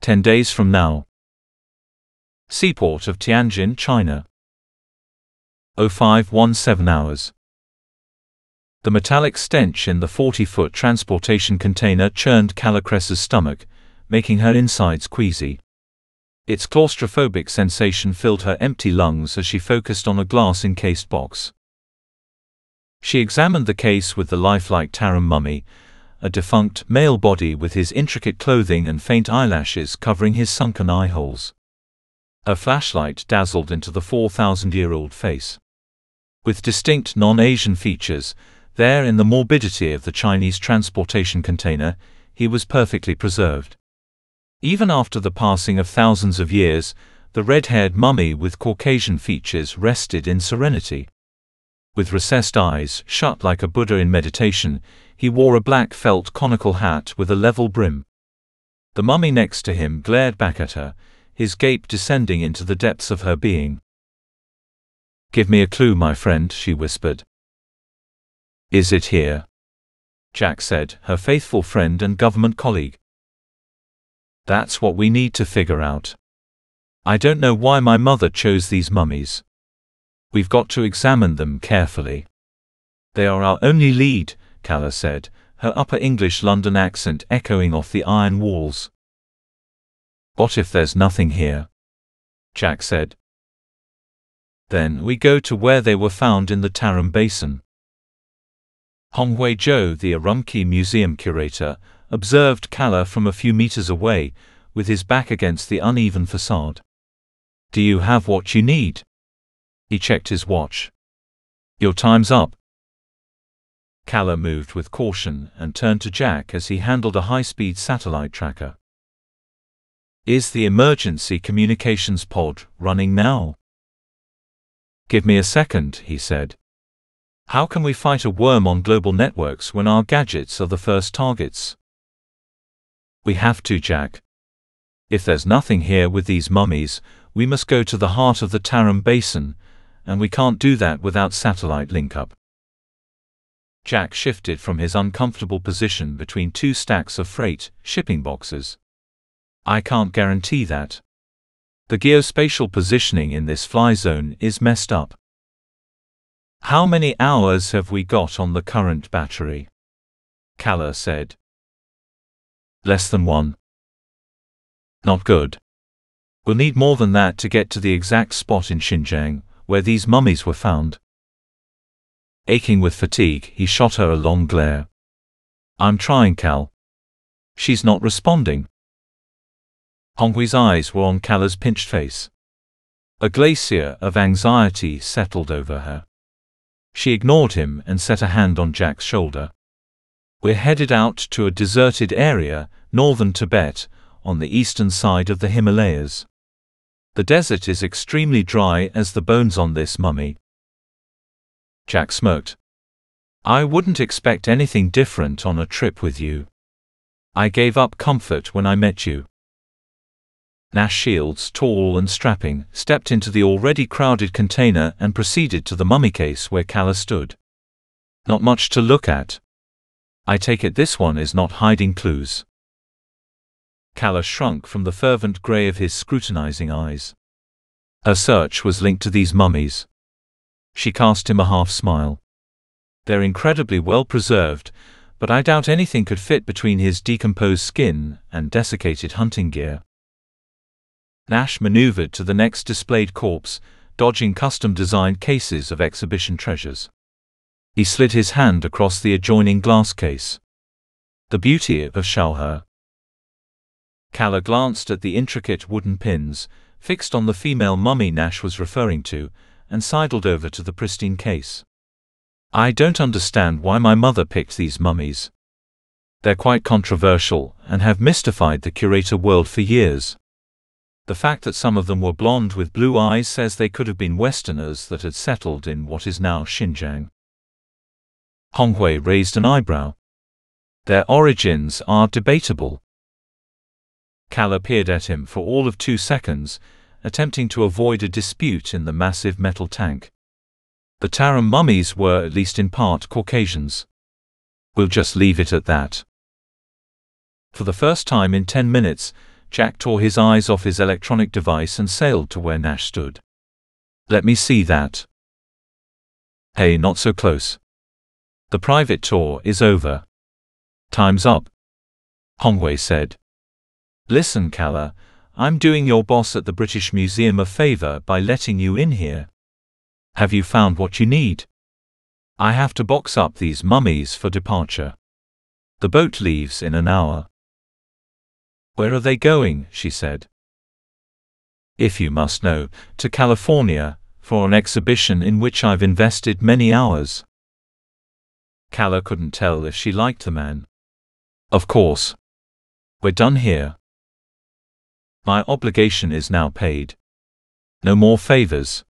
10 days from now. Seaport of Tianjin, China. 0517 hours. The metallic stench in the 40-foot transportation container churned Calla Cress's stomach, making her insides queasy. Its claustrophobic sensation filled her empty lungs as she focused on a glass-encased box. She examined the case with the lifelike Tarim mummy, a defunct male body with his intricate clothing and faint eyelashes covering his sunken eye holes. A flashlight dazzled into the 4,000-year-old face. With distinct non-Asian features, there in the morbidity of the Chinese transportation container, he was perfectly preserved. Even after the passing of thousands of years, the red-haired mummy with Caucasian features rested in serenity. With recessed eyes, shut like a Buddha in meditation, he wore a black felt conical hat with a level brim. The mummy next to him glared back at her, his gape descending into the depths of her being. "Give me a clue, my friend," she whispered. "Is it here?" Jack said, her faithful friend and government colleague. "That's what we need to figure out. I don't know why my mother chose these mummies. We've got to examine them carefully. They are our only lead," Calla said, her Upper English London accent echoing off the iron walls. "What if there's nothing here?" Jack said. "Then we go to where they were found in the Tarim Basin." Honghui Zhou, the Urumqi museum curator, observed Calla from a few meters away, with his back against the uneven facade. "Do you have what you need?" He checked his watch. "Your time's up." Calla moved with caution and turned to Jack as he handled a high-speed satellite tracker. "Is the emergency communications pod running now?" "Give me a second," he said. "How can we fight a worm on global networks when our gadgets are the first targets?" "We have to, Jack. If there's nothing here with these mummies, we must go to the heart of the Tarim Basin, and we can't do that without satellite link-up." Jack shifted from his uncomfortable position between two stacks of freight shipping boxes. "I can't guarantee that. The geospatial positioning in this fly zone is messed up." "How many hours have we got on the current battery?" Calla said. "Less than 1. Not good. We'll need more than that to get to the exact spot in Xinjiang where these mummies were found." Aching with fatigue, he shot her a long glare. "I'm trying, Cal." "She's not responding." Honghui's eyes were on Calla's pinched face. A glacier of anxiety settled over her. She ignored him and set a hand on Jack's shoulder. "We're headed out to a deserted area, northern Tibet, on the eastern side of the Himalayas. The desert is extremely dry as the bones on this mummy." Jack smirked. "I wouldn't expect anything different on a trip with you. I gave up comfort when I met you." Nash Shields, tall and strapping, stepped into the already crowded container and proceeded to the mummy case where Calla stood. "Not much to look at. I take it this one is not hiding clues." Calla shrunk from the fervent gray of his scrutinizing eyes. Her search was linked to these mummies. She cast him a half-smile. "They're incredibly well-preserved, but I doubt anything could fit between his decomposed skin and desiccated hunting gear." Nash maneuvered to the next displayed corpse, dodging custom-designed cases of exhibition treasures. He slid his hand across the adjoining glass case. "The beauty of Shaohe." Calla glanced at the intricate wooden pins, fixed on the female mummy Nash was referring to, and sidled over to the pristine case. "I don't understand why my mother picked these mummies. They're quite controversial, and have mystified the curator world for years. The fact that some of them were blonde with blue eyes says they could have been Westerners that had settled in what is now Xinjiang." Honghui raised an eyebrow. "Their origins are debatable." Calla peered at him for all of 2 seconds, attempting to avoid a dispute in the massive metal tank. The Tarim mummies were, at least in part, Caucasians. "We'll just leave it at that." For the first time in 10 minutes, Jack tore his eyes off his electronic device and sailed to where Nash stood. "Let me see that." "Hey, not so close. The private tour is over. Time's up," Hongwei said. "Listen, Kala, I'm doing your boss at the British Museum a favor by letting you in here. Have you found what you need? I have to box up these mummies for departure. The boat leaves in an hour." "Where are they going?" she said. "If you must know, to California, for an exhibition in which I've invested many hours." Kala couldn't tell if she liked the man. "Of course. We're done here. My obligation is now paid. No more favors."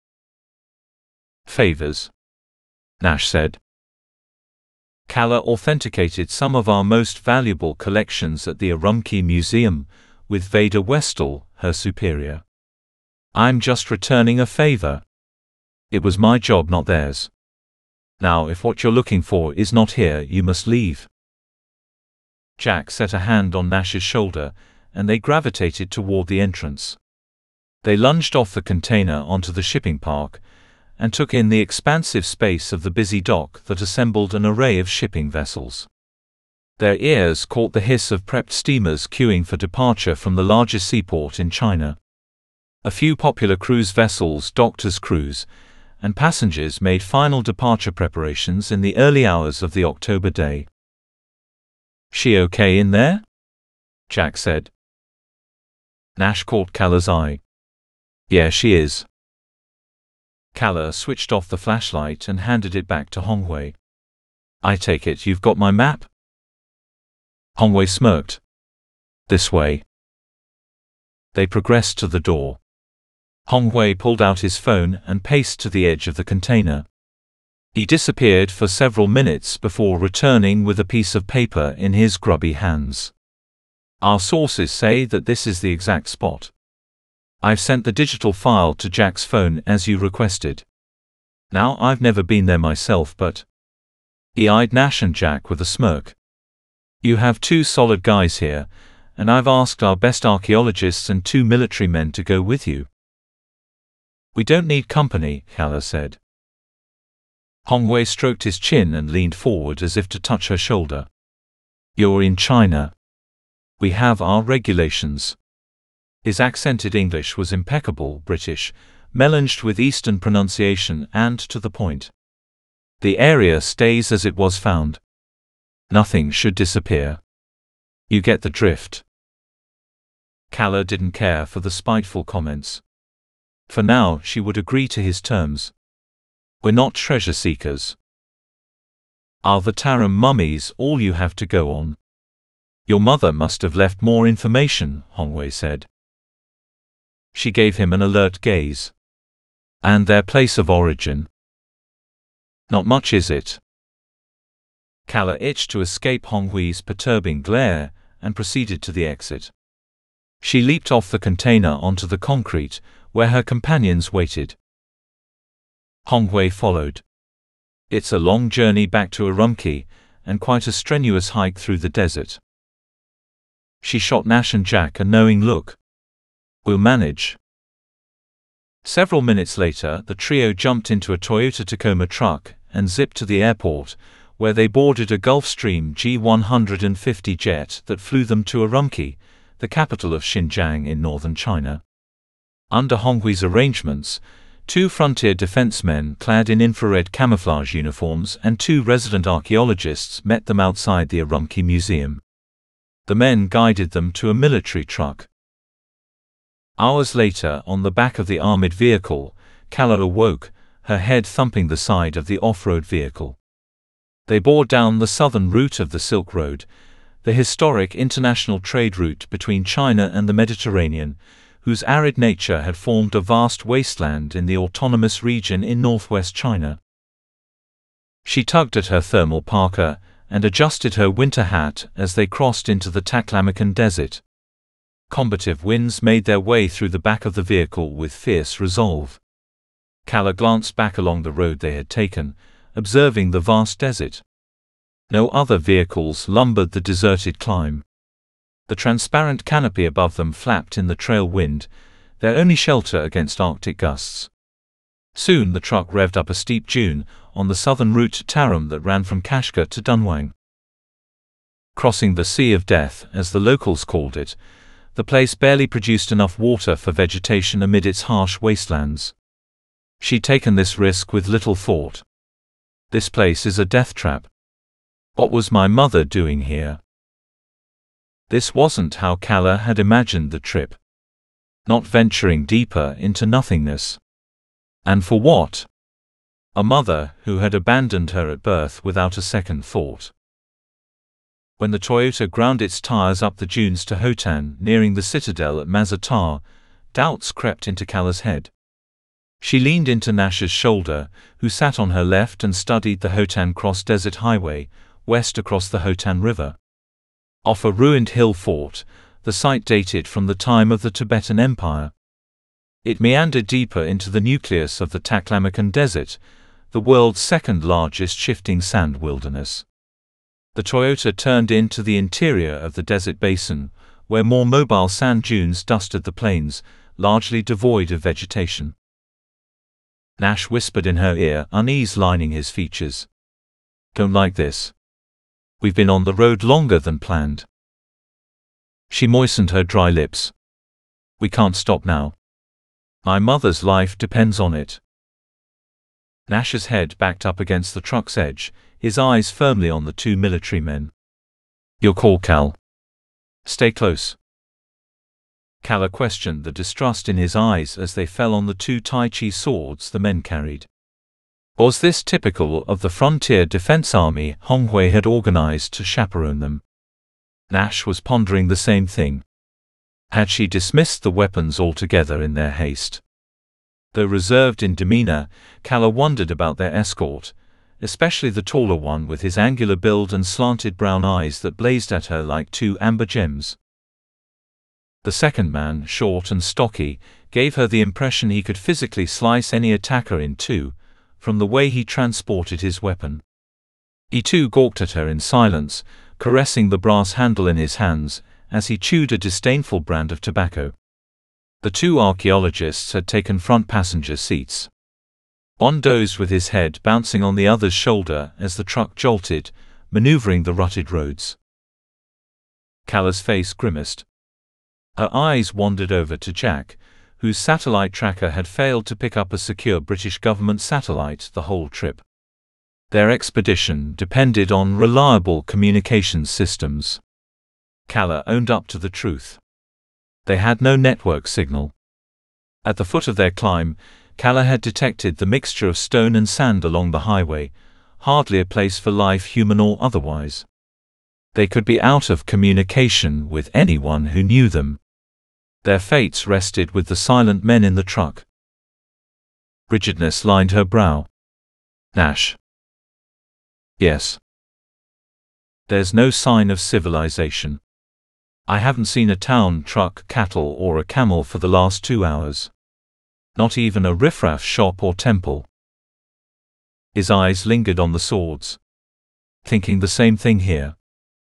"Favors?" Nash said. "Kala authenticated some of our most valuable collections at the Urumqi Museum, with Vader Westall, her superior. I'm just returning a favor. It was my job, not theirs. Now, if what you're looking for is not here, you must leave." Jack set a hand on Nash's shoulder, and they gravitated toward the entrance. They lunged off the container onto the shipping park, and took in the expansive space of the busy dock that assembled an array of shipping vessels. Their ears caught the hiss of prepped steamers queuing for departure from the largest seaport in China. A few popular cruise vessels docked as crews, and passengers made final departure preparations in the early hours of the October day. "She okay in there?" Jack said. Nash caught Kala's eye. "Yeah, she is." Kala switched off the flashlight and handed it back to Hongwei. "I take it you've got my map?" Hongwei smirked. "This way." They progressed to the door. Hongwei pulled out his phone and paced to the edge of the container. He disappeared for several minutes before returning with a piece of paper in his grubby hands. "Our sources say that this is the exact spot. I've sent the digital file to Jack's phone as you requested. Now, I've never been there myself, but—" He eyed Nash and Jack with a smirk. "You have two solid guys here, and I've asked our best archaeologists and 2 military men to go with you." "We don't need company," Kala said. Hongwei stroked his chin and leaned forward as if to touch her shoulder. "You're in China. We have our regulations." His accented English was impeccable British, melanged with Eastern pronunciation and to the point. "The area stays as it was found. Nothing should disappear. You get the drift." Kala didn't care for the spiteful comments. For now, she would agree to his terms. "We're not treasure seekers. Are the Tarim mummies all you have to go on?" "Your mother must have left more information," Hongwei said. She gave him an alert gaze. "And their place of origin?" "Not much, is it?" Kala itched to escape Hongwei's perturbing glare, and proceeded to the exit. She leaped off the container onto the concrete, where her companions waited. Hongwei followed. It's a long journey back to Urumqi, and quite a strenuous hike through the desert. She shot Nash and Jack a knowing look. "We'll manage." Several minutes later, the trio jumped into a Toyota Tacoma truck and zipped to the airport, where they boarded a Gulfstream G150 jet that flew them to Urumqi, the capital of Xinjiang in northern China. Under Hongwei's arrangements, 2 frontier defensemen clad in infrared camouflage uniforms and 2 resident archaeologists met them outside the Urumqi Museum. The men guided them to a military truck. Hours later, on the back of the armored vehicle, Kala awoke, her head thumping the side of the off-road vehicle. They bore down the southern route of the Silk Road, the historic international trade route between China and the Mediterranean, whose arid nature had formed a vast wasteland in the autonomous region in northwest China. She tugged at her thermal parka and adjusted her winter hat as they crossed into the Taklamakan Desert. Combative winds made their way through the back of the vehicle with fierce resolve. Kala glanced back along the road they had taken, observing the vast desert. No other vehicles lumbered the deserted climb. The transparent canopy above them flapped in the trail wind, their only shelter against Arctic gusts. Soon the truck revved up a steep dune, on the southern route to Tarim that ran from Kashgar to Dunhuang. Crossing the Sea of Death, as the locals called it, the place barely produced enough water for vegetation amid its harsh wastelands. She'd taken this risk with little thought. This place is a death trap. What was my mother doing here? This wasn't how Calla had imagined the trip. Not venturing deeper into nothingness. And for what? A mother who had abandoned her at birth without a second thought. When the Toyota ground its tires up the dunes to Hotan, nearing the citadel at Mazar Tah, doubts crept into Calla's head. She leaned into Nash's shoulder, who sat on her left and studied the Hotan Cross Desert Highway, west across the Hotan River. Off a ruined hill fort, the site dated from the time of the Tibetan Empire. It meandered deeper into the nucleus of the Taklamakan Desert, the world's second-largest shifting sand wilderness. The Toyota turned into the interior of the desert basin, where more mobile sand dunes dusted the plains, largely devoid of vegetation. Nash whispered in her ear, unease lining his features. "Don't like this. We've been on the road longer than planned." She moistened her dry lips. "We can't stop now. My mother's life depends on it." Nash's head backed up against the truck's edge, his eyes firmly on the two military men. "Your call, Cal. Stay close." Calla questioned the distrust in his eyes as they fell on the two Tai Chi swords the men carried. Was this typical of the Frontier Defense Army Honghui had organized to chaperone them? Nash was pondering the same thing. Had she dismissed the weapons altogether in their haste? Though reserved in demeanor, Calla wondered about their escort, especially the taller one with his angular build and slanted brown eyes that blazed at her like two amber gems. The second man, short and stocky, gave her the impression he could physically slice any attacker in two, from the way he transported his weapon. He too gawked at her in silence, caressing the brass handle in his hands, as he chewed a disdainful brand of tobacco. The two archaeologists had taken front passenger seats. One dozed with his head bouncing on the other's shoulder as the truck jolted, maneuvering the rutted roads. Calla's face grimaced. Her eyes wandered over to Jack, whose satellite tracker had failed to pick up a secure British government satellite the whole trip. Their expedition depended on reliable communications systems. Calla owned up to the truth. They had no network signal. At the foot of their climb, Calla had detected the mixture of stone and sand along the highway, hardly a place for life, human or otherwise. They could be out of communication with anyone who knew them. Their fates rested with the silent men in the truck. Rigidness lined her brow. "Nash." "Yes." "There's no sign of civilization. I haven't seen a town, truck, cattle or a camel for the last 2 hours. Not even a riffraff shop or temple." His eyes lingered on the swords. Thinking the same thing here.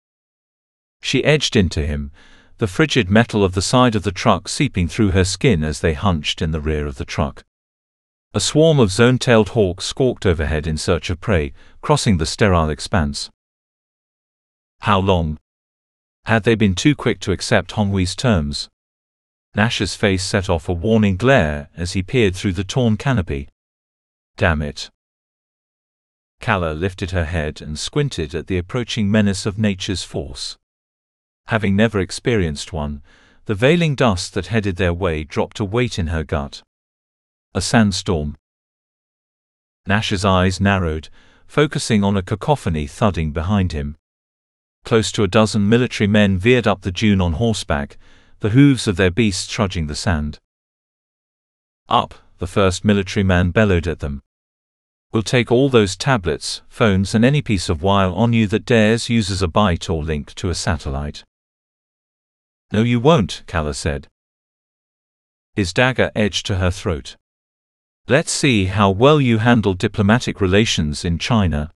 She edged into him, the frigid metal of the side of the truck seeping through her skin as they hunched in the rear of the truck. A swarm of zone-tailed hawks squawked overhead in search of prey, crossing the sterile expanse. How long? Had they been too quick to accept Honghui's terms? Nash's face set off a warning glare as he peered through the torn canopy. Damn it. Calla lifted her head and squinted at the approaching menace of nature's force. Having never experienced one, the veiling dust that headed their way dropped a weight in her gut. A sandstorm. Nash's eyes narrowed, focusing on a cacophony thudding behind him. Close to a dozen military men veered up the dune on horseback, the hooves of their beasts trudging the sand. "Up," the first military man bellowed at them. "We'll take all those tablets, phones and any piece of wire on you that dares uses a byte or link to a satellite." "No you won't," Calla said. His dagger edged to her throat. "Let's see how well you handle diplomatic relations in China."